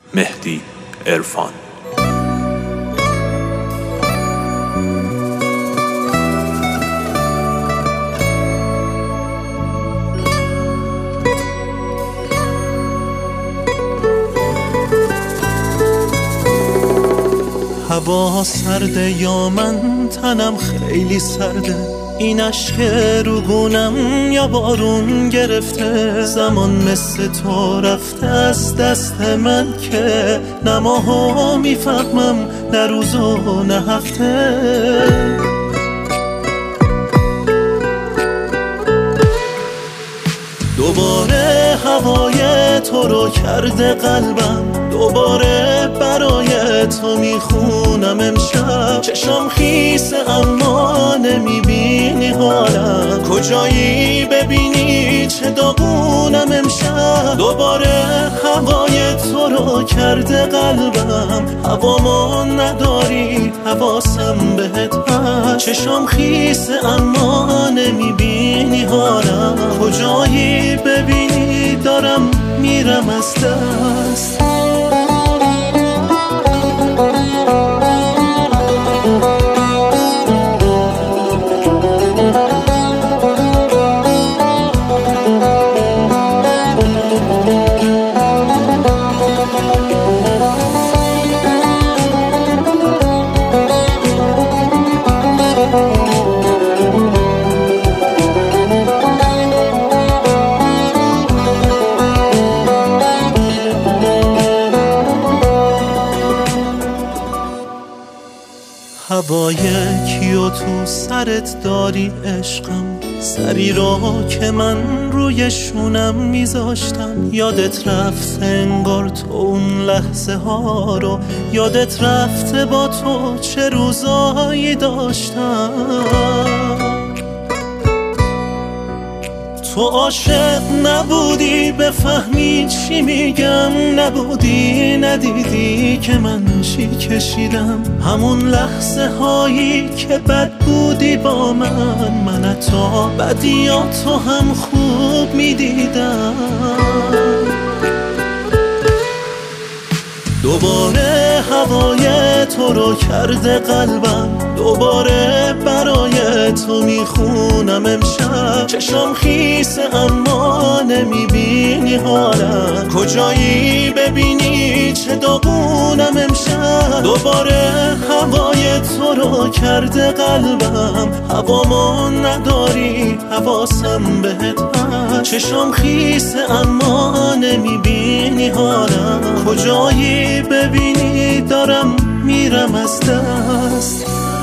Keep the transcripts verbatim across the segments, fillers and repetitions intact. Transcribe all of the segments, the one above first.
مهدی عرفان. هوا سرده یا من تنم خیلی سرده، این اشک رو گونم یا بارون گرفته، زمان مثل تو رفته از دست من که نه ماها میفهمم نه روز و نه هفته. دوباره هوای تو رو کرده قلبم، دوباره برای تو میخونم امشب، چشم خیسه اما نمیبینی حالم، کجایی ببینی چه داغونم امشب. دوباره هوای تو رو کرده قلبم، هوامو نداری حواسم بهت هست، چشم خیسه اما نمیبینی حالم، کجایی ببینی دارم میرم از دست. هوای کیو تو سرت داری عشقم، سری رو که من روی شونم میذاشتم، یادت رفته انگار تو اون لحظه ها رو، یادت رفته با تو چه روزایی داشتم. تو عاشق نبودی بفهمی چی میگم، نبودی ندیدی که من چی کشیدم، همون لحظه هایی که بد بودی با من، من تا بدیاتو هم خوب میدیدم. دوباره هوای تو رو کرده قلبم، دوباره برای تو میخونم امشب، چشم خیسه اما نمیبینی حالم، کجایی ببینی چه داغونم امشب. دوباره هوای تو رو کرده قلبم، هوامو نداری حواسم بهت هست، چشم خیسه اما نمیبینی حالم، کجایی ببینی دارم میرم از دست.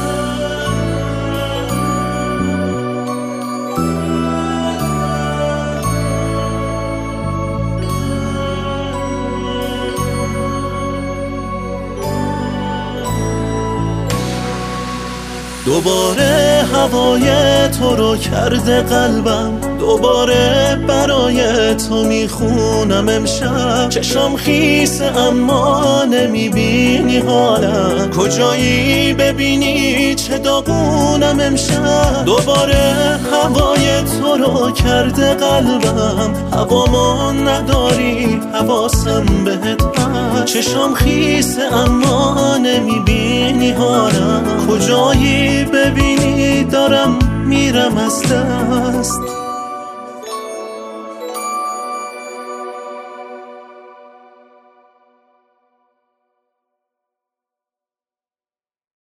دوباره هوای تو رو کرده قلبم، دوباره برای تو میخونم امشب، چشم خیسه اما نمیبینی حالم، کجایی ببینی چه داغونم امشب. دوباره هوای تو رو کرده قلبم، هوامو نداری حواسم بهت هست، چشم خیسه اما نمیبینی حالم، کجایی ببینی دارم میرم از دست.